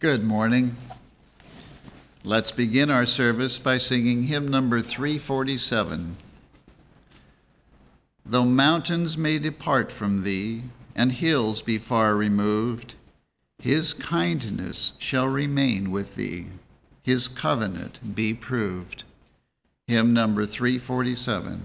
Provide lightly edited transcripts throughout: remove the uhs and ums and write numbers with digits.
Good morning. Let's begin our service by singing hymn number 347. Though mountains may depart from thee, and hills be far removed, his kindness shall remain with thee, his covenant be proved. Hymn number 347.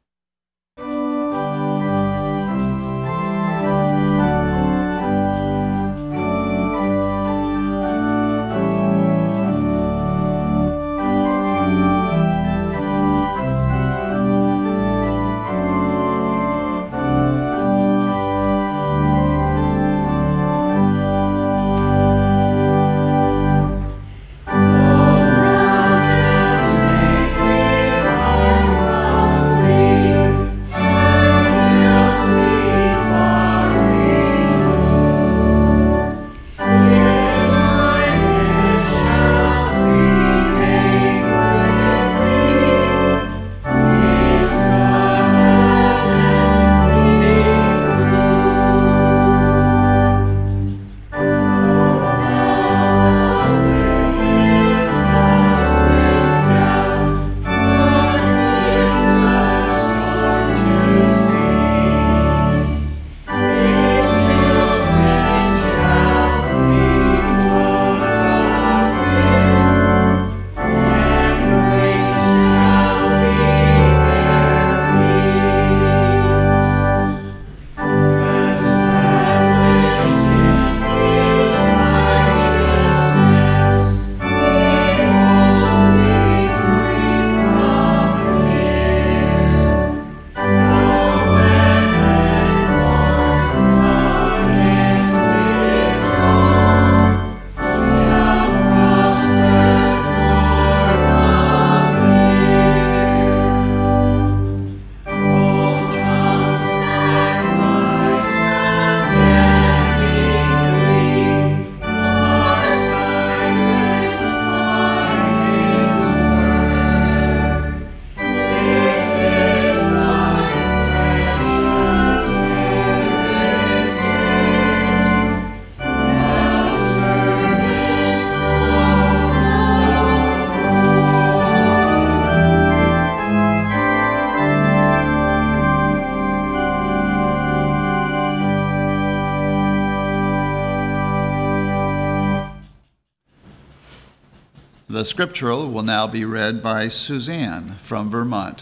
The scriptural will now be read by Suzanne from Vermont.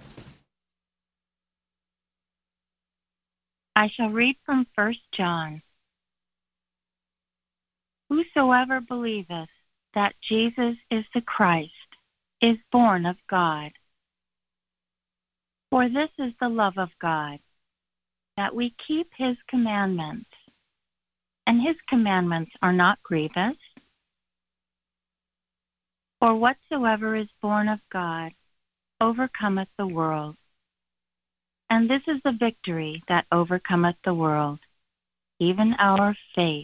I shall read from 1 John. Whosoever believeth that Jesus is the Christ is born of God. For this is the love of God, that we keep his commandments, and his commandments are not grievous. For whatsoever is born of God overcometh the world. And this is the victory that overcometh the world, even our faith.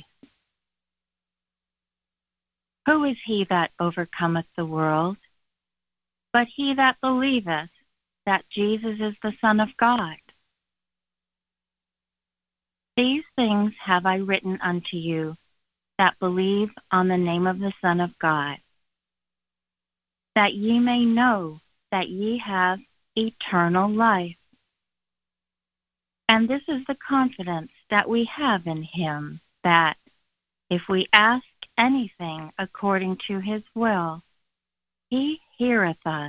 Who is he that overcometh the world? But he that believeth that Jesus is the Son of God. These things have I written unto you that believe on the name of the Son of God, that ye may know that ye have eternal life. And this is the confidence that we have in him, that if we ask anything according to his will, he heareth us.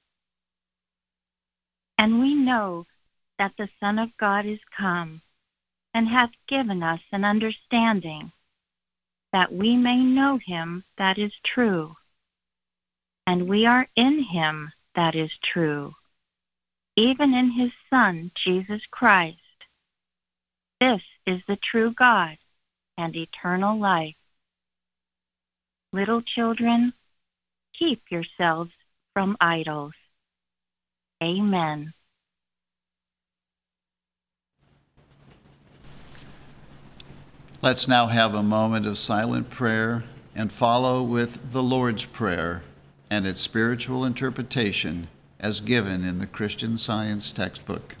And we know that the Son of God is come, and hath given us an understanding, that we may know him that is true. And we are in him that is true, even in his Son, Jesus Christ. This is the true God and eternal life. Little children, keep yourselves from idols. Amen. Let's now have a moment of silent prayer and follow with the Lord's Prayer and its spiritual interpretation as given in the Christian Science textbook.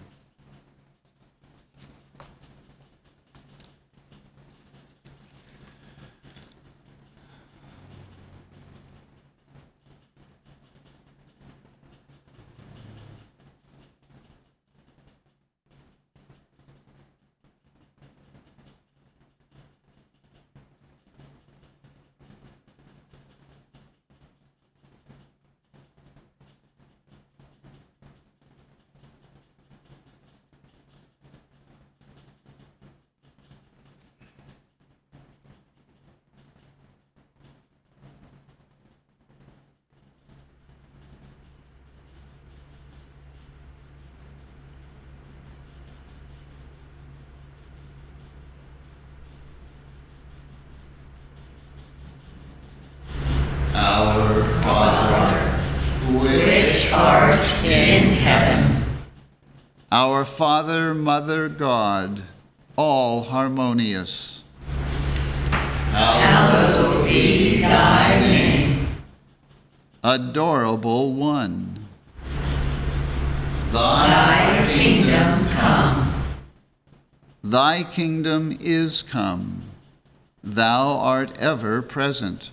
Father, Mother, God, all harmonious. Hallowed be thy name. Adorable One, Thy kingdom come. thy kingdom is come. Thou art ever present.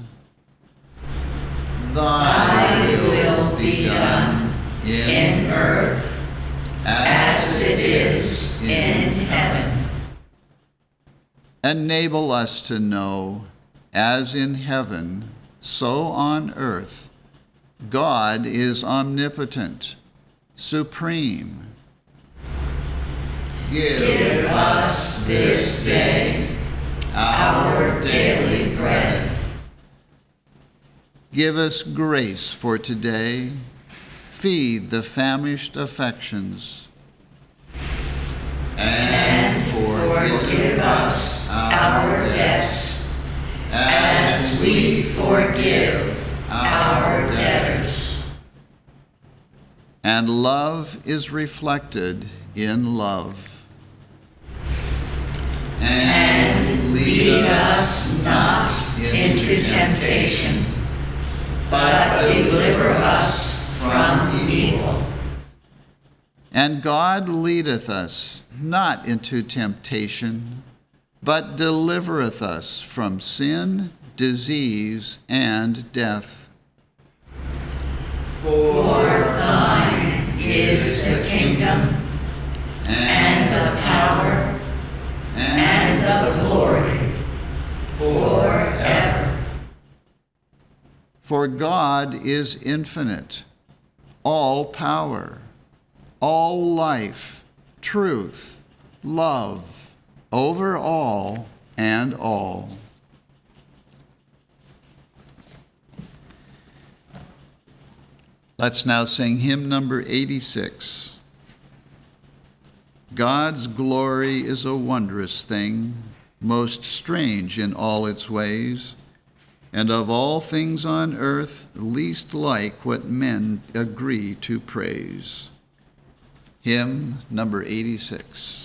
Thy will be done in earth as it is in heaven. Enable us to know, as in heaven, so on earth, God is omnipotent, supreme. Give us this day our daily bread. Give us grace for today. Feed the famished affections. And Forgive us our debts as we forgive our debtors. And love is reflected in love. And lead us not into temptation, but deliver us from evil. And God leadeth us not into temptation, but delivereth us from sin, disease, and death. For thine is the kingdom, and the power, and the glory, forever. For God is infinite, all power, all life, truth, love, over all and all. Let's now sing hymn number 86. God's glory is a wondrous thing, most strange in all its ways, and of all things on earth, least like what men agree to praise. Hymn number 86.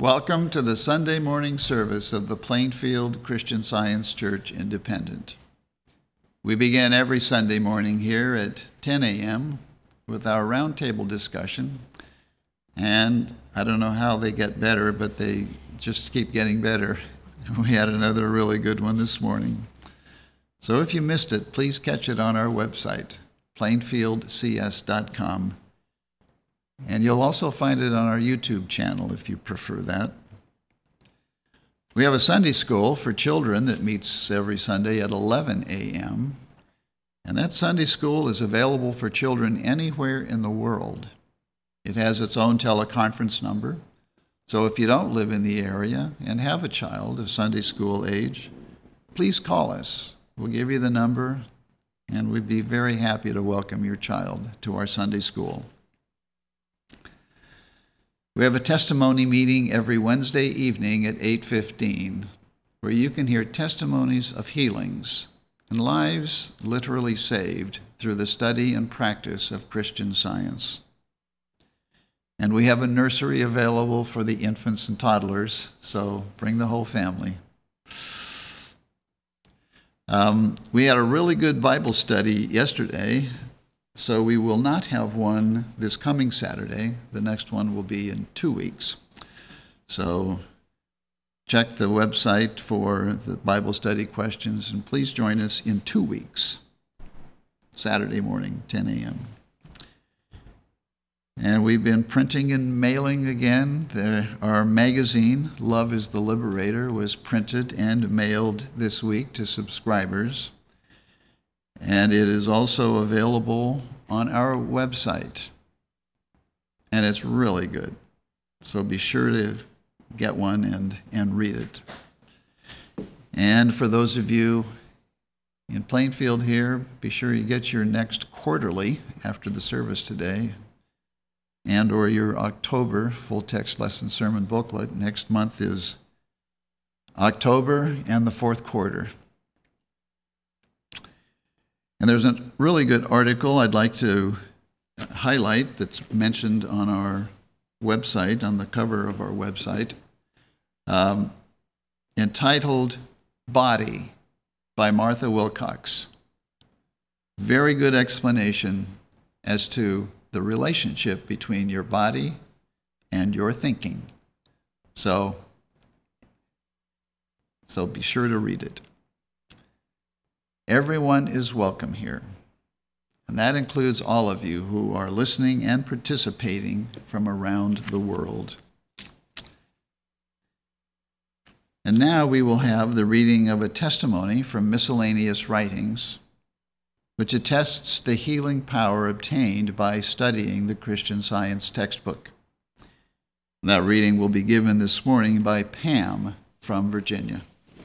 Welcome to the Sunday morning service of the Plainfield Christian Science Church Independent. We begin every Sunday morning here at 10 a.m. with our roundtable discussion, and I don't know how they get better, but they just keep getting better. We had another really good one this morning. So if you missed it, please catch it on our website, plainfieldcs.com. And you'll also find it on our YouTube channel if you prefer that. We have a Sunday school for children that meets every Sunday at 11 a.m. And that Sunday school is available for children anywhere in the world. It has its own teleconference number. So if you don't live in the area and have a child of Sunday school age, please call us. We'll give you the number, and we'd be very happy to welcome your child to our Sunday school. We have a testimony meeting every Wednesday evening at 8:15, where you can hear testimonies of healings and lives literally saved through the study and practice of Christian Science. And we have a nursery available for the infants and toddlers, so bring the whole family. We had a really good Bible study yesterday, so we will not have one this coming Saturday. The next one will be in 2 weeks. So check the website for the Bible study questions, and please join us in 2 weeks, Saturday morning, 10 a.m. And we've been printing and mailing again. Our magazine, Love is the Liberator, was printed and mailed this week to subscribers. And it is also available on our website. And it's really good. So be sure to get one and read it. And for those of you in Plainfield here, be sure you get your next quarterly after the service today, and or your October full text lesson sermon booklet. Next month is October and the fourth quarter. And there's a really good article I'd like to highlight that's mentioned on our website, on the cover of our website, entitled Body by Martha Wilcox. Very good explanation as to the relationship between your body and your thinking. So be sure to read it. Everyone is welcome here, and that includes all of you who are listening and participating from around the world. And now we will have the reading of a testimony from Miscellaneous Writings, which attests the healing power obtained by studying the Christian Science textbook. That reading will be given this morning by Pam from Virginia.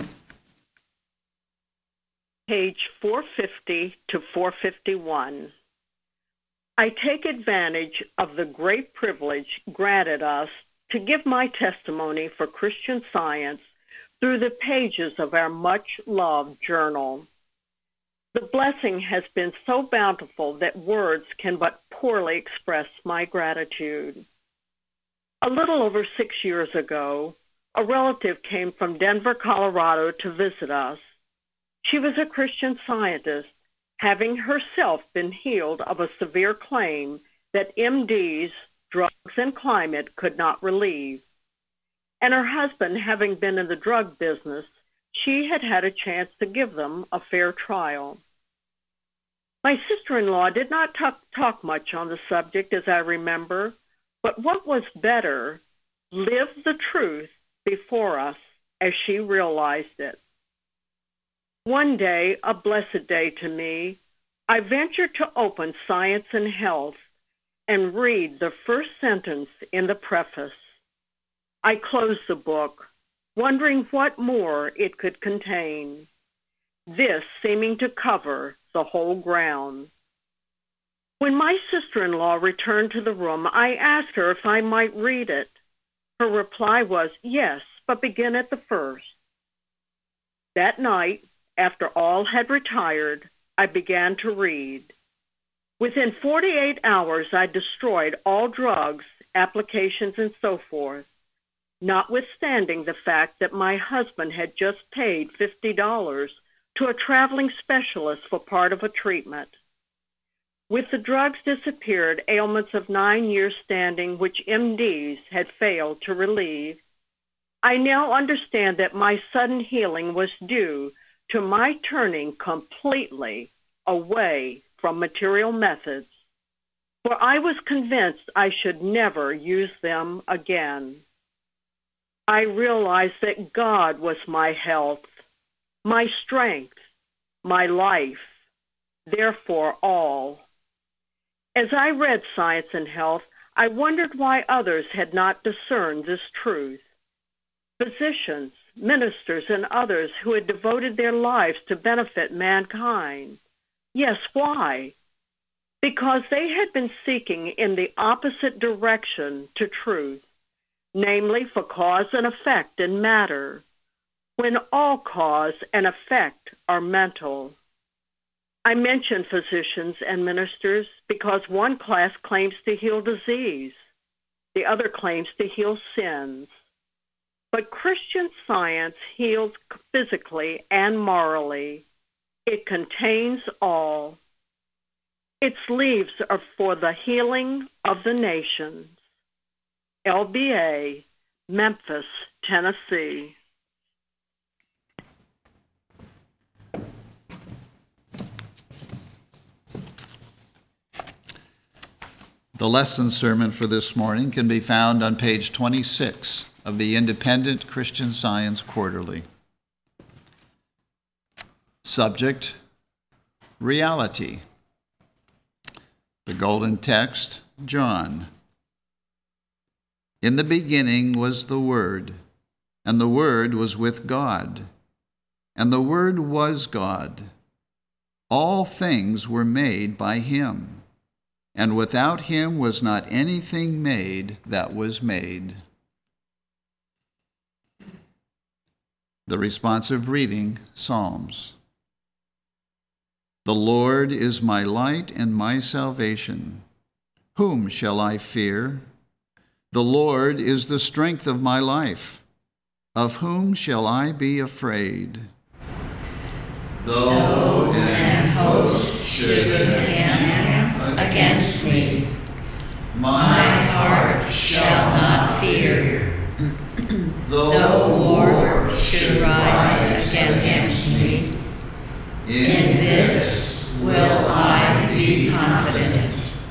Page 450 to 451. I take advantage of the great privilege granted us to give my testimony for Christian Science through the pages of our much-loved journal. The blessing has been so bountiful that words can but poorly express my gratitude. A little over 6 years ago, a relative came from Denver, Colorado to visit us. She was a Christian Scientist, having herself been healed of a severe claim that MDs, drugs, and climate could not relieve. And her husband, having been in the drug business, she had had a chance to give them a fair trial. My sister-in-law did not talk much on the subject, as I remember, but what was better, lived the truth before us as she realized it. One day, a blessed day to me, I ventured to open Science and Health and read the first sentence in the preface. I closed the book, wondering what more it could contain, this seeming to cover the whole ground. When my sister-in-law returned to the room, I asked her if I might read it. Her reply was, yes, but begin at the first. That night, after all had retired, I began to read. Within 48 hours, I destroyed all drugs, applications, and so forth. notwithstanding the fact that my husband had just paid $50 to a traveling specialist for part of a treatment. With the drugs disappeared, ailments of 9 years standing which MDs had failed to relieve, I now understand that my sudden healing was due to my turning completely away from material methods, for I was convinced I should never use them again. I realized that God was my health, my strength, my life, therefore all. As I read Science and Health, I wondered why others had not discerned this truth. Physicians, ministers, and others who had devoted their lives to benefit mankind. Yes, why? Because they had been seeking in the opposite direction to truth, namely for cause and effect in matter, when all cause and effect are mental. I mention physicians and ministers because one class claims to heal disease, the other claims to heal sins. But Christian Science heals physically and morally. It contains all. Its leaves are for the healing of the nations. LBA, Memphis, Tennessee. The lesson sermon for this morning can be found on page 26 of the Independent Christian Science Quarterly. Subject, reality. The golden text, John. In the beginning was the Word, and the Word was with God, and the Word was God. All things were made by him, and without him was not anything made that was made. The responsive reading, Psalms. The Lord is my light and my salvation. Whom shall I fear? The Lord is the strength of my life. Of whom shall I be afraid? Though an host should encamp against me, my heart shall not fear. Though war should rise against me, in this will I be confident.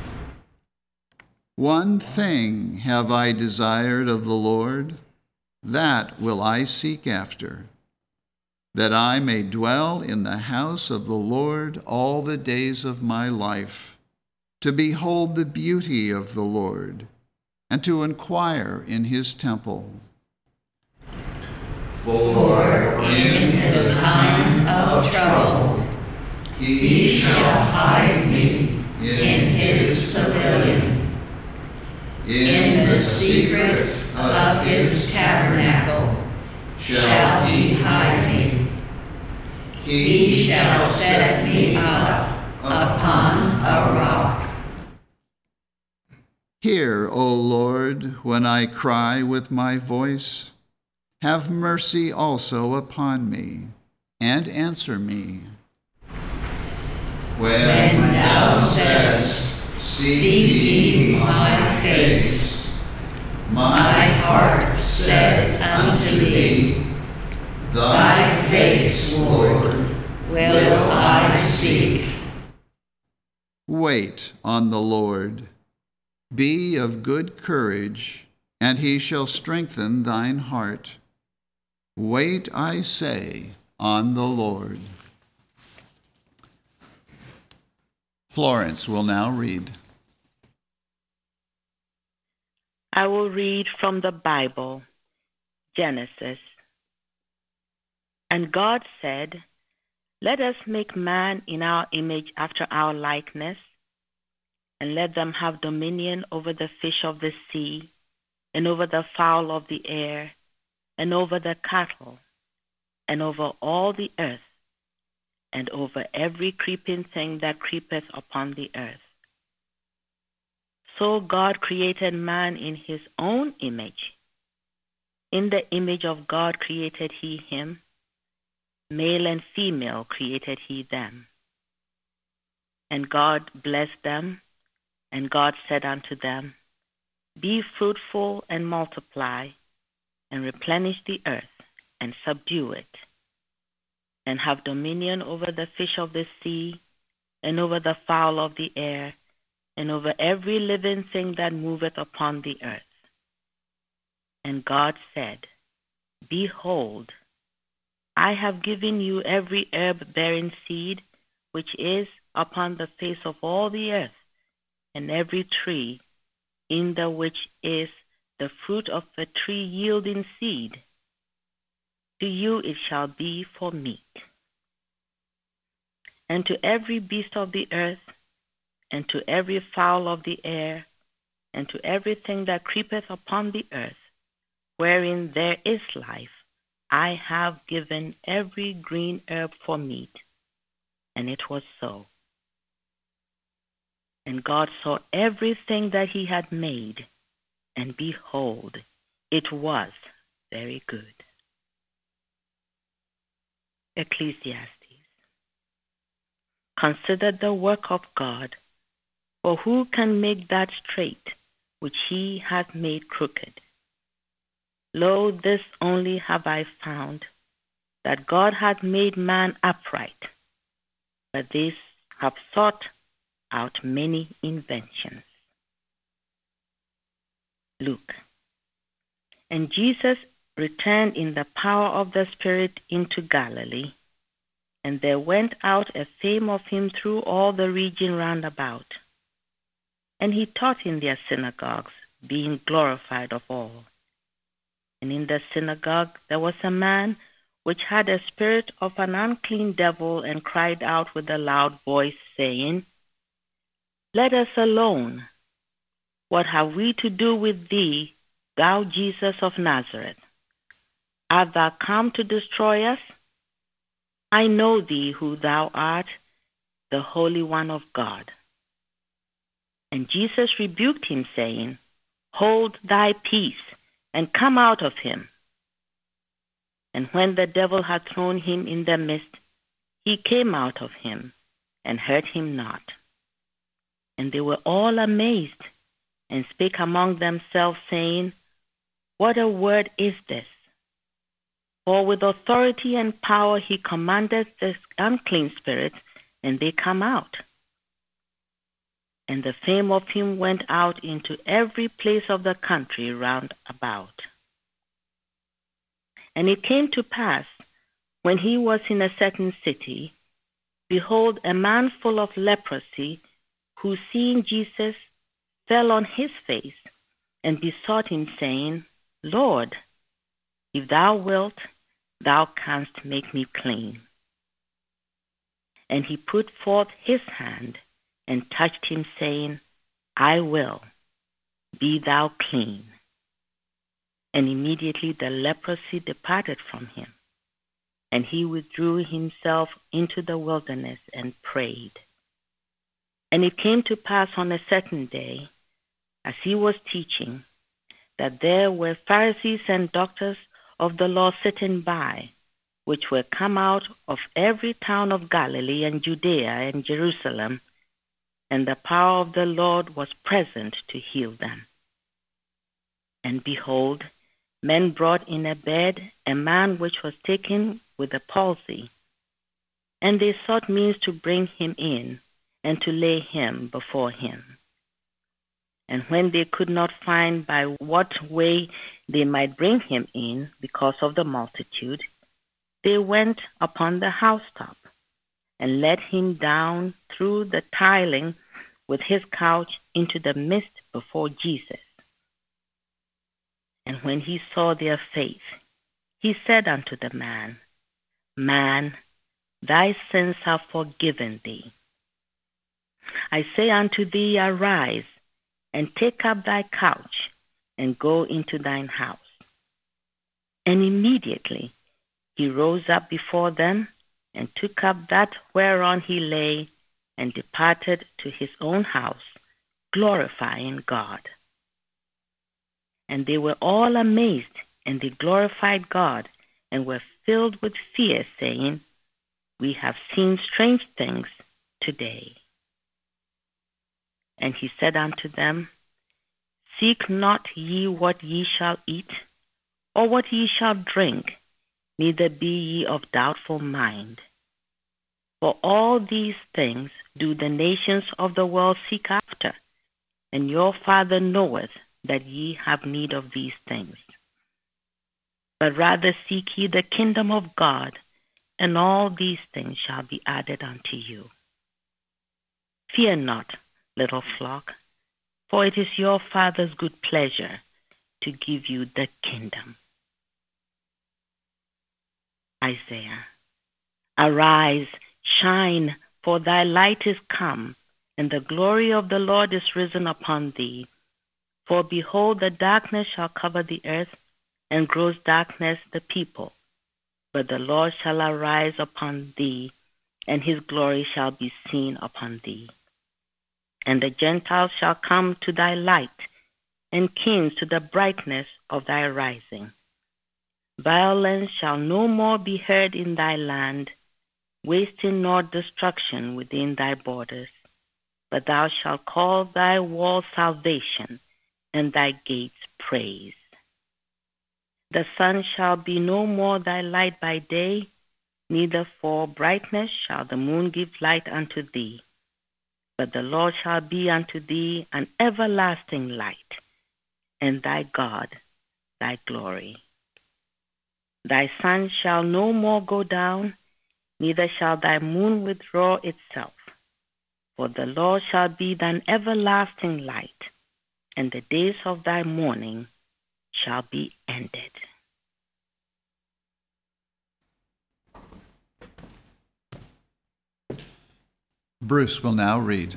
One thing have I desired of the Lord, that will I seek after, that I may dwell in the house of the Lord all the days of my life, to behold the beauty of the Lord, and to inquire in his temple. For in the time of trouble he shall hide me in his pavilion. In the secret of his tabernacle shall he hide me. He shall set me up upon a rock. Hear, O Lord, when I cry with my voice. Have mercy also upon me, and answer me. When thou saidst, seek ye my face, my heart said unto thee, thy face, Lord, will I seek. Wait on the Lord. Be of good courage, and he shall strengthen thine heart. Wait, I say, on the Lord. Florence will now read. I will read from the Bible, Genesis. And God said, let us make man in our image after our likeness, and let them have dominion over the fish of the sea, and over the fowl of the air, and over the cattle, and over all the earth, and over every creeping thing that creepeth upon the earth. So God created man in his own image. In the image of God created he him. Male and female created he them. And God blessed them, and God said unto them, Be fruitful and multiply, and replenish the earth, and subdue it, and have dominion over the fish of the sea, and over the fowl of the air, and over every living thing that moveth upon the earth. And God said, Behold, I have given you every herb-bearing seed which is upon the face of all the earth, and every tree in the which is the fruit of the tree yielding seed. To you it shall be for meat. And to every beast of the earth, and to every fowl of the air, and to everything that creepeth upon the earth, wherein there is life, I have given every green herb for meat. And it was so. And God saw everything that he had made, and behold, it was very good. Ecclesiastes. Consider the work of God, for who can make that straight which he hath made crooked? Lo, this only have I found, that God hath made man upright, but these have sought out many inventions. Luke. And Jesus returned in the power of the Spirit into Galilee, and there went out a fame of him through all the region round about. And he taught in their synagogues, being glorified of all. And in the synagogue there was a man which had a spirit of an unclean devil, and cried out with a loud voice, saying, Let us alone. What have we to do with thee, thou Jesus of Nazareth? Art thou come to destroy us? I know thee who thou art, the Holy One of God. And Jesus rebuked him, saying, Hold thy peace, and come out of him. And when the devil had thrown him in the midst, he came out of him, and hurt him not. And they were all amazed, and spake among themselves, saying, What a word is this! For with authority and power he commandeth the unclean spirits, and they come out. And the fame of him went out into every place of the country round about. And it came to pass, when he was in a certain city, behold, a man full of leprosy, who seeing Jesus fell on his face, and besought him, saying, Lord, if thou wilt, thou canst make me clean. And he put forth his hand, and touched him, saying, I will, be thou clean. And immediately the leprosy departed from him, and he withdrew himself into the wilderness and prayed. And it came to pass on a certain day, as he was teaching, that there were Pharisees and doctors of the law sitting by, which were come out of every town of Galilee and Judea and Jerusalem, and the power of the Lord was present to heal them. And behold, men brought in a bed a man which was taken with a palsy, and they sought means to bring him in, and to lay him before him. And when they could not find by what way they might bring him in, because of the multitude, they went upon the housetop, and let him down through the tiling with his couch into the midst before Jesus. And when he saw their faith, he said unto the man, Man, thy sins are forgiven thee. I say unto thee, arise, and take up thy couch, and go into thine house. And immediately he rose up before them, and took up that whereon he lay, and departed to his own house, glorifying God. And they were all amazed And they glorified God and were filled with fear, saying, We have seen strange things today. And he said unto them, Seek not ye what ye shall eat, or what ye shall drink, neither be ye of doubtful mind. For all these things do the nations of the world seek after, and your Father knoweth that ye have need of these things. But rather seek ye the kingdom of God, and all these things shall be added unto you. Fear not, little flock, for it is your Father's good pleasure to give you the kingdom. Isaiah. Arise, shine, for thy light is come, and the glory of the Lord is risen upon thee. For behold, the darkness shall cover the earth, and gross darkness the people. But the Lord shall arise upon thee, and his glory shall be seen upon thee. And the Gentiles shall come to thy light, and kings to the brightness of thy rising. Violence shall no more be heard in thy land, wasting nor destruction within thy borders. But thou shalt call thy wall salvation, and thy gates praise. The sun shall be no more thy light by day, neither for brightness shall the moon give light unto thee. But the Lord shall be unto thee an everlasting light, and thy God thy glory. Thy sun shall no more go down, neither shall thy moon withdraw itself. For the Lord shall be thine everlasting light, and the days of thy mourning shall be ended. Bruce will now read.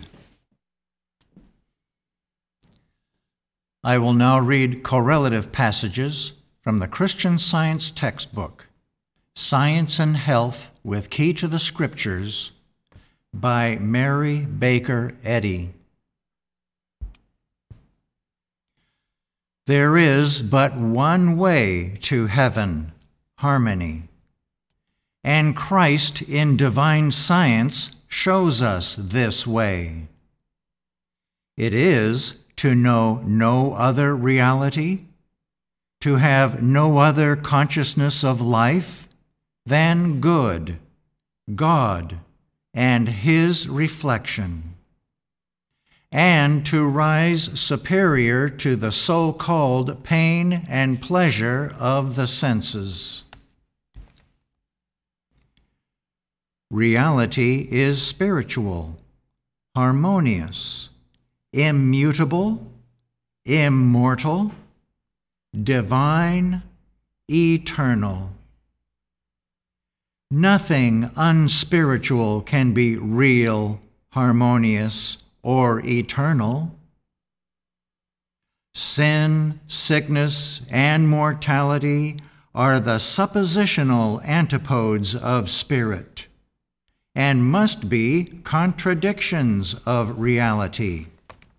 I will now read correlative passages from the Christian Science textbook, Science and Health with Key to the Scriptures, by Mary Baker Eddy. There is but one way to heaven, harmony. And Christ in divine science shows us this way. It is to know no other reality, to have no other consciousness of life than good, God, and His reflection, and to rise superior to the so-called pain and pleasure of the senses. Reality is spiritual, harmonious, immutable, immortal, divine, eternal. Nothing unspiritual can be real, harmonious, or eternal. Sin, sickness, and mortality are the suppositional antipodes of spirit, and must be contradictions of reality.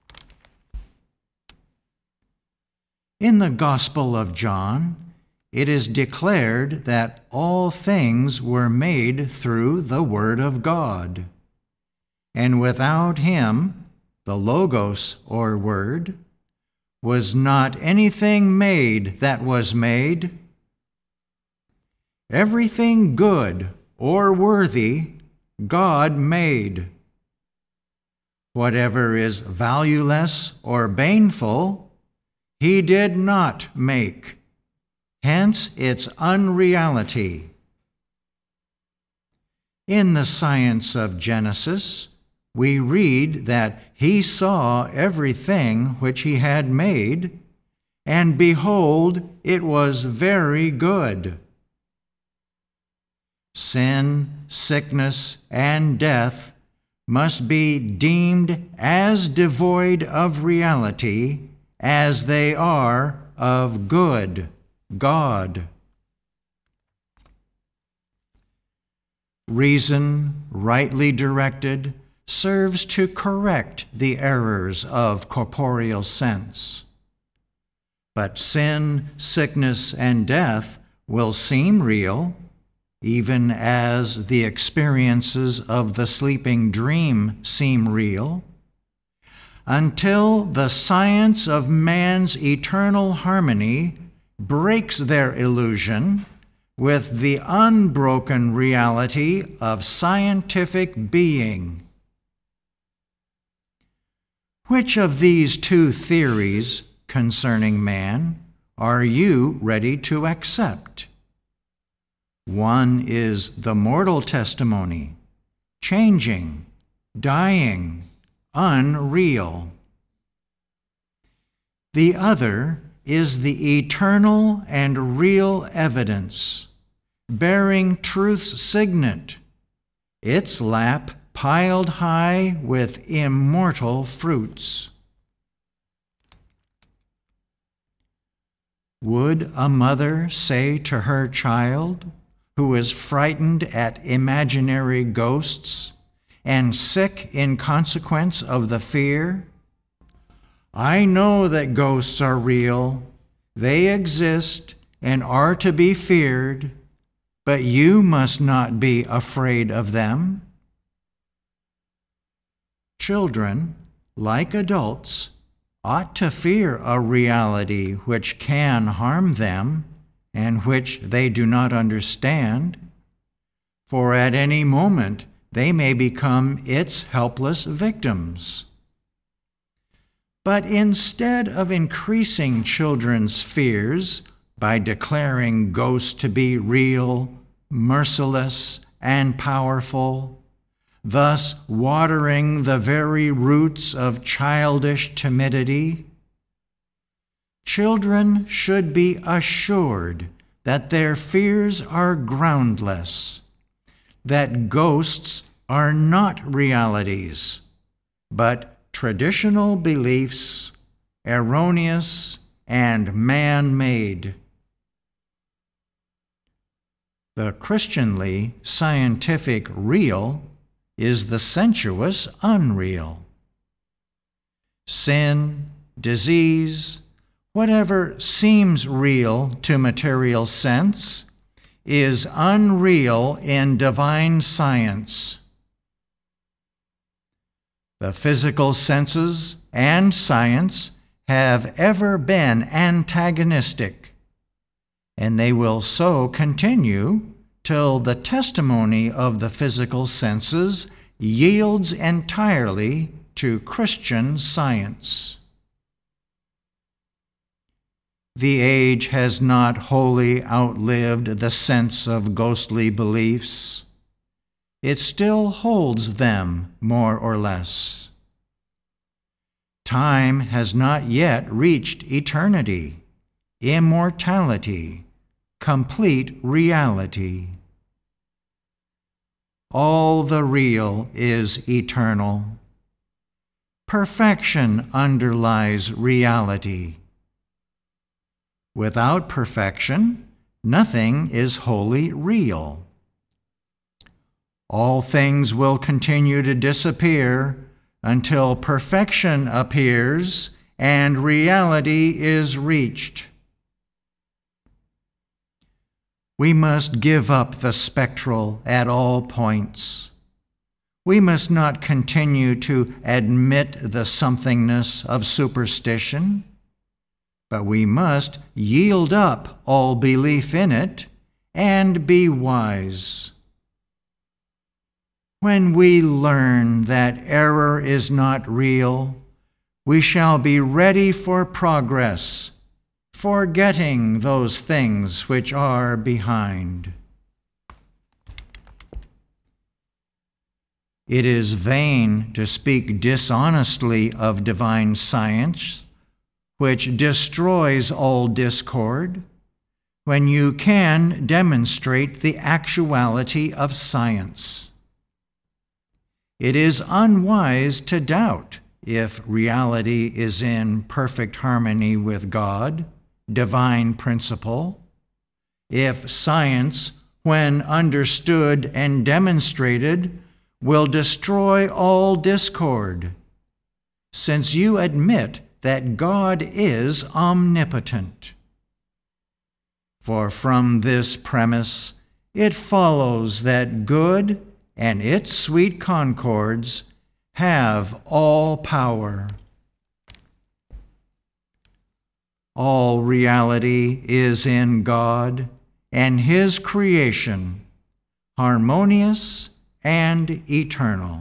In the Gospel of John, it is declared that all things were made through the Word of God, and without Him, the Logos, or Word, was not anything made that was made. Everything good or worthy God made. Whatever is valueless or baneful, He did not make, hence its unreality. In the science of Genesis, we read that He saw everything which He had made, and behold, it was very good. Sin, sickness, and death must be deemed as devoid of reality as they are of good, God. Reason, rightly directed, serves to correct the errors of corporeal sense. but sin, sickness, and death will seem real, even as the experiences of the sleeping dream seem real, until the science of man's eternal harmony breaks their illusion with the unbroken reality of scientific being. Which of these two theories concerning man are you ready to accept? One is the mortal testimony, changing, dying, unreal. The other is the eternal and real evidence, bearing truth's signet, its lap piled high with immortal fruits. Would a mother say to her child, who is frightened at imaginary ghosts and sick in consequence of the fear, "I know that ghosts are real, they exist and are to be feared, but you must not be afraid of them"? Children, like adults, ought to fear a reality which can harm them and which they do not understand, for at any moment they may become its helpless victims. But instead of increasing children's fears by declaring ghosts to be real, merciless, and powerful, thus watering the very roots of childish timidity, children should be assured that their fears are groundless, that ghosts are not realities, but traditional beliefs, erroneous and man-made. The Christianly scientific real is the sensuous unreal. Sin, disease, whatever seems real to material sense, is unreal in divine science. The physical senses and science have ever been antagonistic, and they will so continue till the testimony of the physical senses yields entirely to Christian science. The age has not wholly outlived the sense of ghostly beliefs. It still holds them, more or less. Time has not yet reached eternity, immortality, complete reality. All the real is eternal. Perfection underlies reality. Without perfection, nothing is wholly real. All things will continue to disappear until perfection appears and reality is reached. We must give up the spectral at all points. We must not continue to admit the somethingness of superstition, but we must yield up all belief in it and be wise. When we learn that error is not real, we shall be ready for progress, forgetting those things which are behind. It is vain to speak dishonestly of divine science, which destroys all discord, when you can demonstrate the actuality of science. It is unwise to doubt if reality is in perfect harmony with God, divine principle, if science, when understood and demonstrated, will destroy all discord, since you admit that God is omnipotent. For from this premise it follows that good and its sweet concords have all power. All reality is in God and His creation, harmonious and eternal.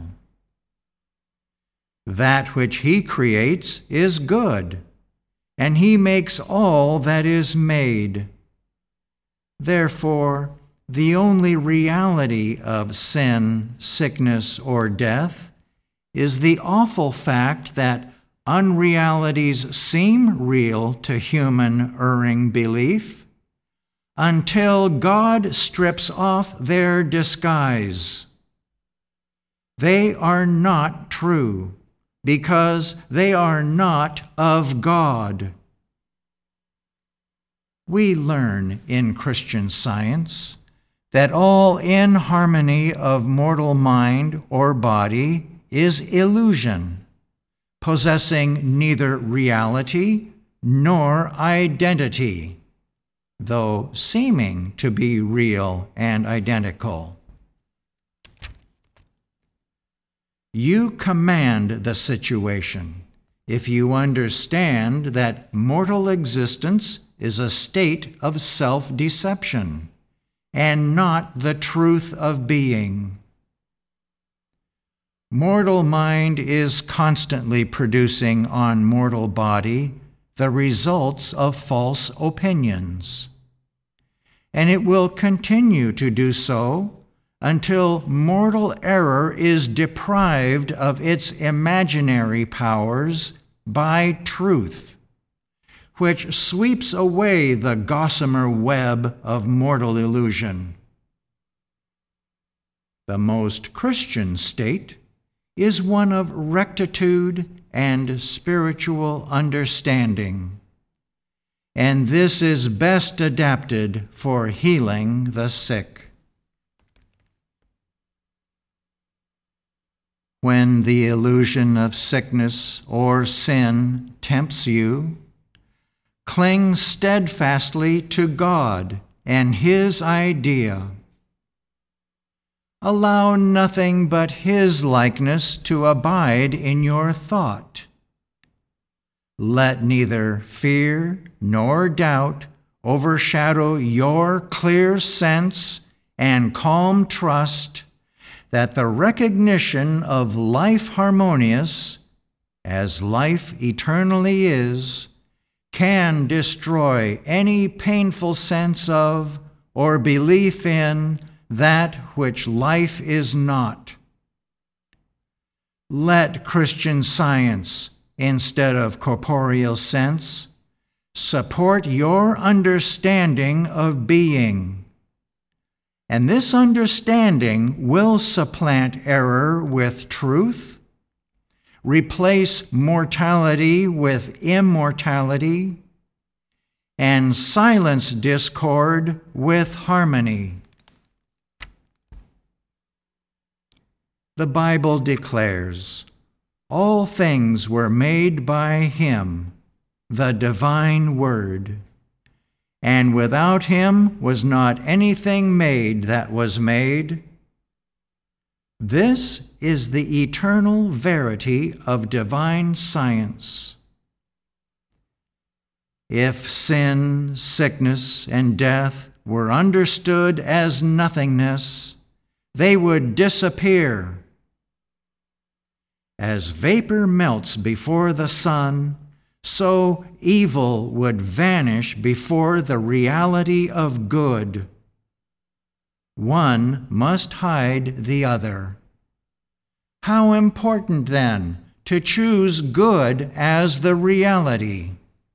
That which He creates is good, and He makes all that is made. Therefore, the only reality of sin, sickness, or death is the awful fact that unrealities seem real to human erring belief until God strips off their disguise. They are not true because they are not of God. We learn in Christian Science that all inharmony of mortal mind or body is illusion, possessing neither reality nor identity, though seeming to be real and identical. You command the situation if you understand that mortal existence is a state of self-deception and not the truth of being. Mortal mind is constantly producing on mortal body the results of false opinions, and it will continue to do so until mortal error is deprived of its imaginary powers by truth, which sweeps away the gossamer web of mortal illusion. The most Christian state is one of rectitude and spiritual understanding, and this is best adapted for healing the sick. When the illusion of sickness or sin tempts you, cling steadfastly to God and His idea. Allow nothing but His likeness to abide in your thought. Let neither fear nor doubt overshadow your clear sense and calm trust that the recognition of life harmonious, as life eternally is, can destroy any painful sense of or belief in that which life is not. Let Christian Science, instead of corporeal sense, support your understanding of being. And this understanding will supplant error with truth, replace mortality with immortality, and silence discord with harmony. The Bible declares, all things were made by Him, the divine Word, and without Him was not anything made that was made. This is the eternal verity of divine science. If sin, sickness, and death were understood as nothingness, they would disappear. As vapor melts before the sun, so evil would vanish before the reality of good. One must hide the other. How important, then, to choose good as the reality.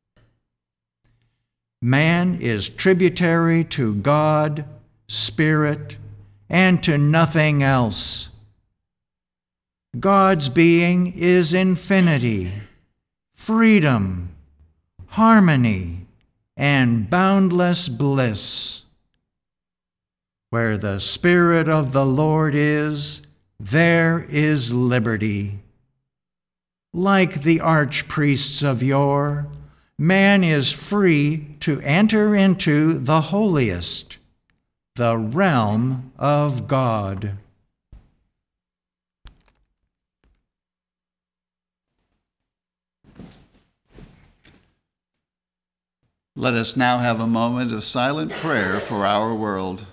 Man is tributary to God, Spirit, and to nothing else. God's being is infinity, freedom, harmony, and boundless bliss. Where the Spirit of the Lord is, there is liberty. Like the archpriests of yore, man is free to enter into the holiest, the realm of God. Let us now have a moment of silent prayer for our world.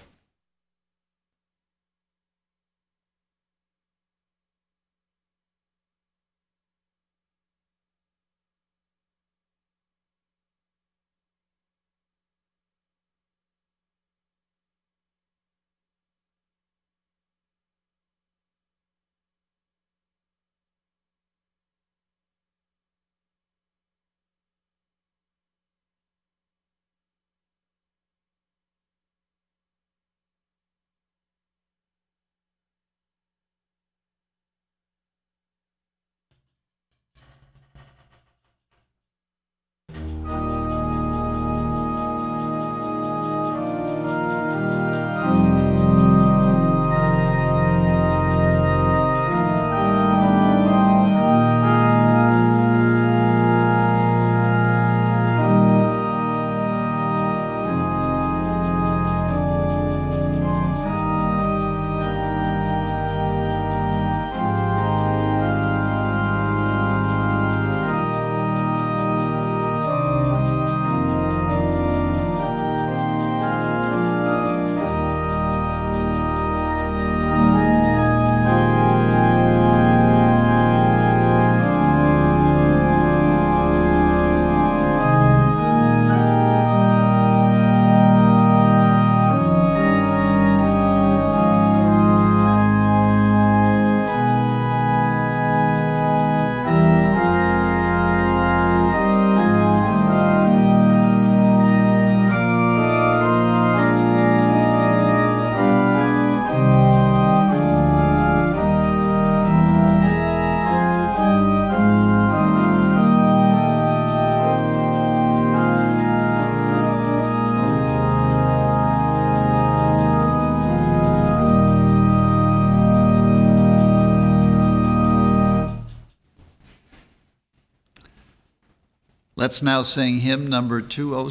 Let's now sing hymn number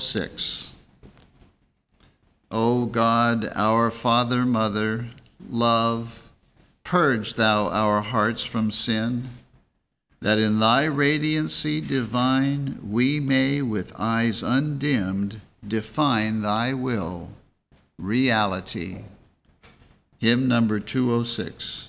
206. O God, our Father, Mother, love, purge thou our hearts from sin, that in thy radiancy divine we may with eyes undimmed define thy will, reality. Hymn number 206.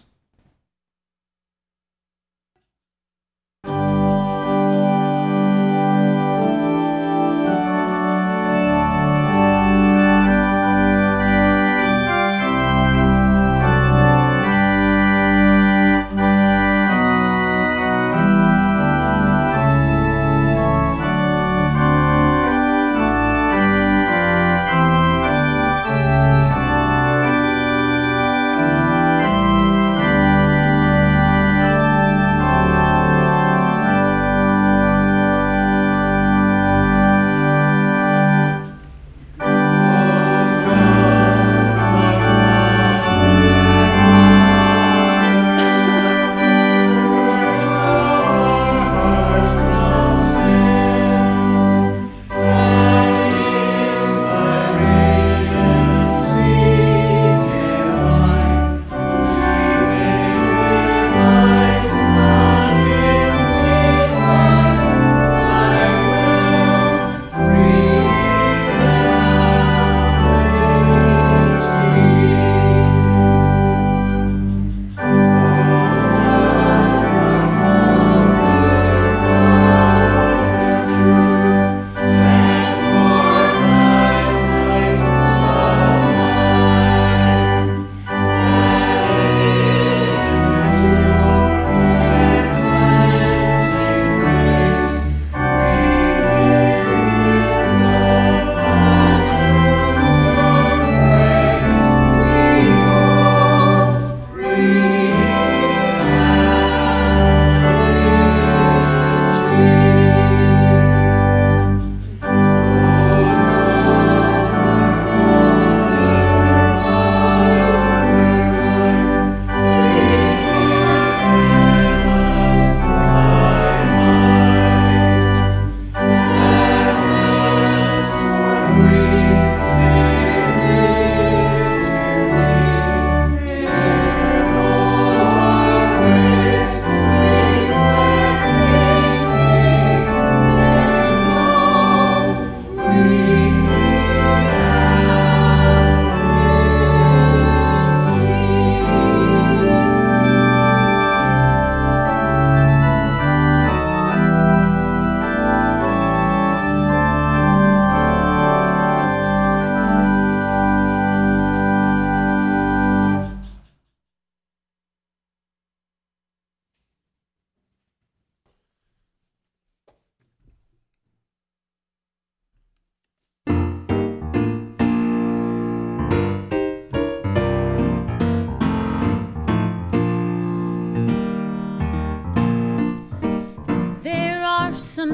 some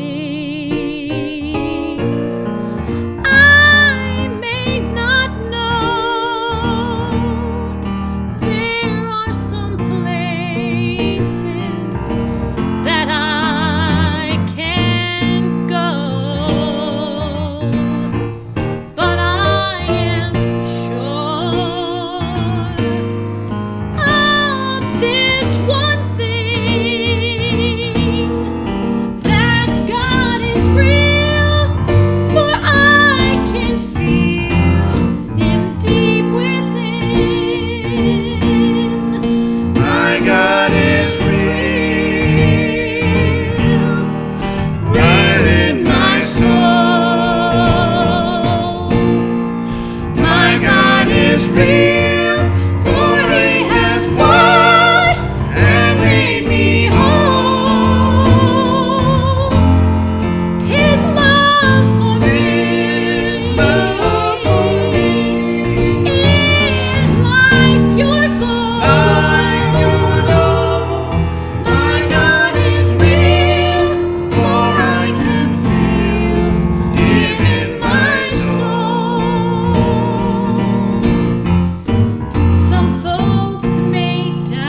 things I may not know. There are some places that I can't go, but I am sure of this one thing, that God is real, for I can feel Him deep within. My God is real, right in my soul. My God is real, for He has washed and made me whole. His love for me is like pure gold. My God is real, for I can feel Him in my soul. Some folks may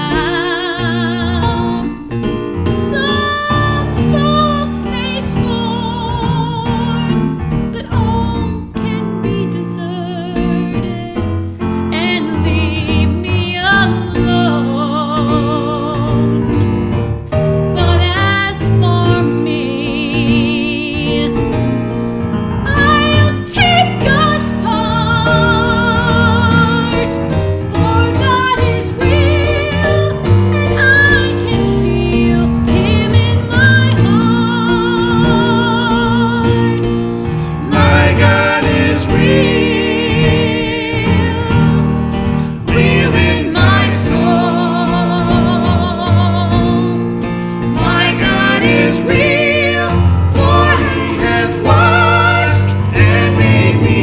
doubt, some folks may scorn, but all can be deserted and leave me alone. But as for me, I'll take God's part, for God is real, and I can feel Him in my heart. My God is real, real in my soul. My God is real, for He has washed and made me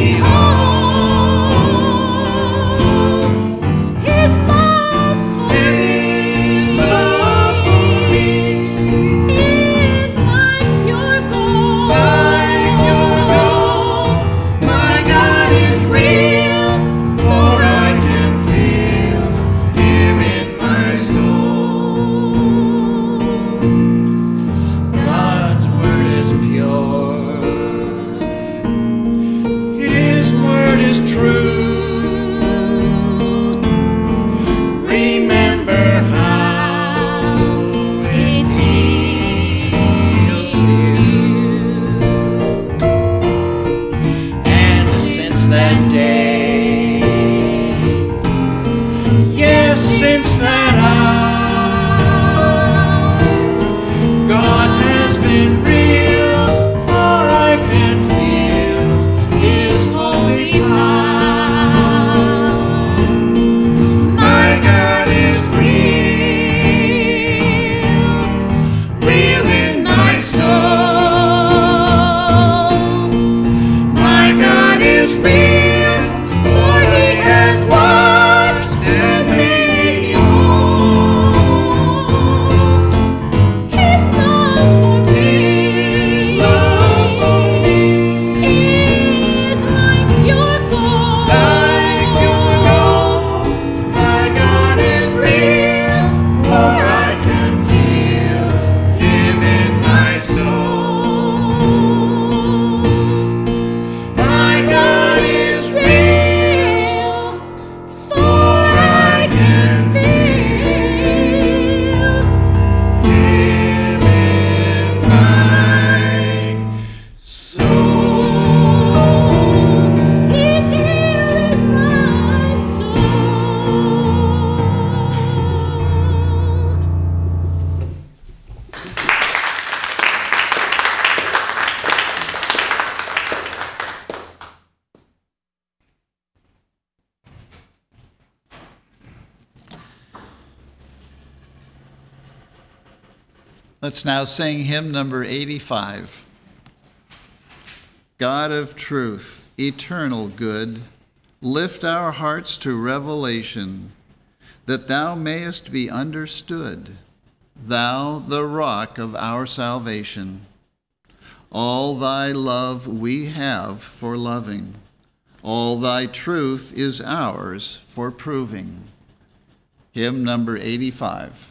whole. His love for me is like pure gold. My God is real, for I can feel Him in my soul. God's word is pure, His word is true. Remember how it healed you. And since that day, yes, since that hour, God has been real, for I can feel His holy power. My God is real, real in my soul. My God is real, for He has washed and made me whole. His love for me is like pure gold. My God is real, for I can feel Him in my soul. My God is real, for I can feel Him in my soul. He's here in my soul. Let's now sing hymn number 85. God of truth, eternal good, lift our hearts to revelation, that thou mayest be understood. thou the rock of our salvation. All thy love we have for loving. All thy truth is ours for proving. Hymn number 85.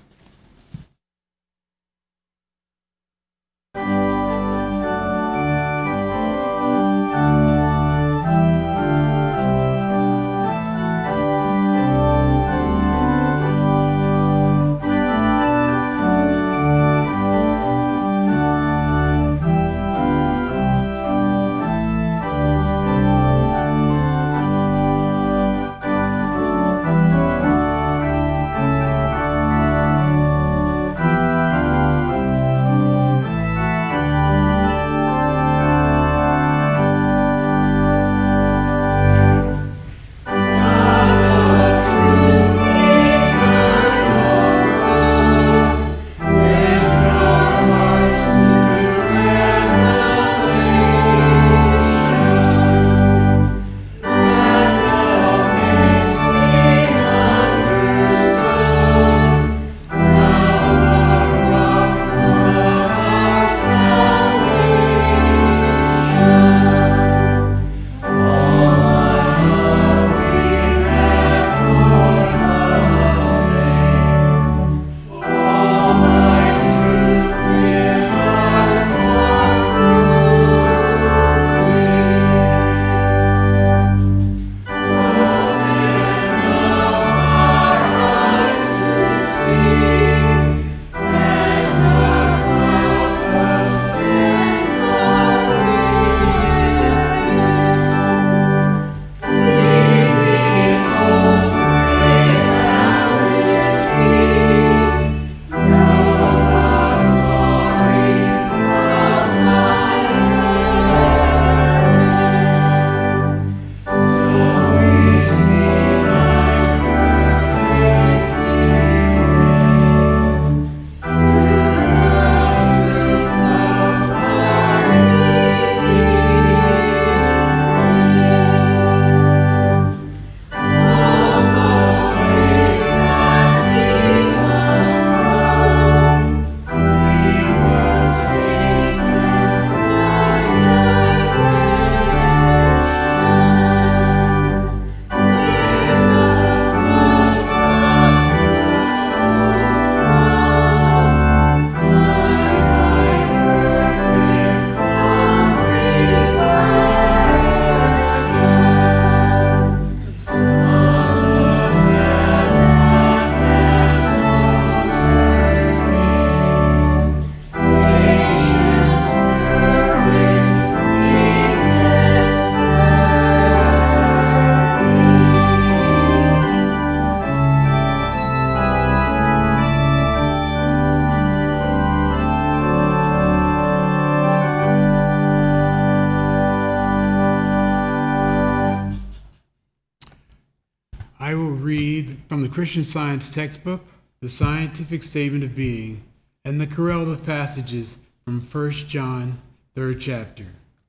I will read from the Christian Science textbook, The Scientific Statement of Being, and the correlative passages from 1 John, 3rd chapter.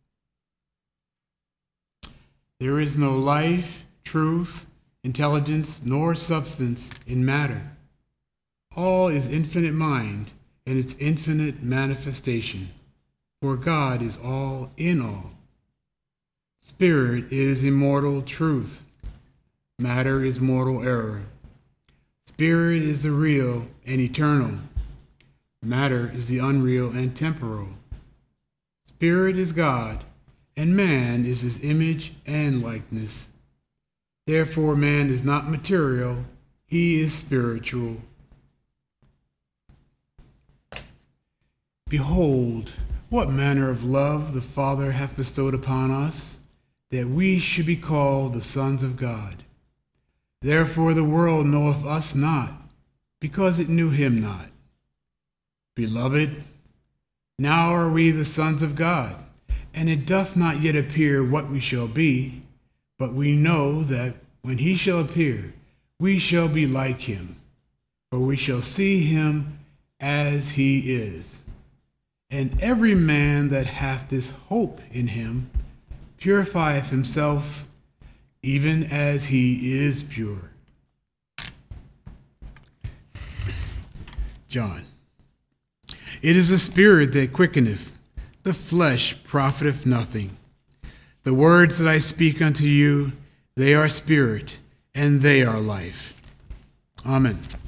There is no life, truth, intelligence, nor substance in matter. All is infinite mind and its infinite manifestation, for God is all in all. Spirit is immortal truth. Matter is mortal error. Spirit is the real and eternal. Matter is the unreal and temporal. Spirit is God, and man is his image and likeness. Therefore, man is not material, he is spiritual. Behold, what manner of love the Father hath bestowed upon us, that we should be called the sons of God. Therefore the world knoweth us not, because it knew him not. Beloved, now are we the sons of God, and it doth not yet appear what we shall be, but we know that when he shall appear, we shall be like him, for we shall see him as he is. And every man that hath this hope in him purifieth himself, even as he is pure. John. It is the Spirit that quickeneth, the flesh profiteth nothing. The words that I speak unto you, they are spirit, and they are life. Amen.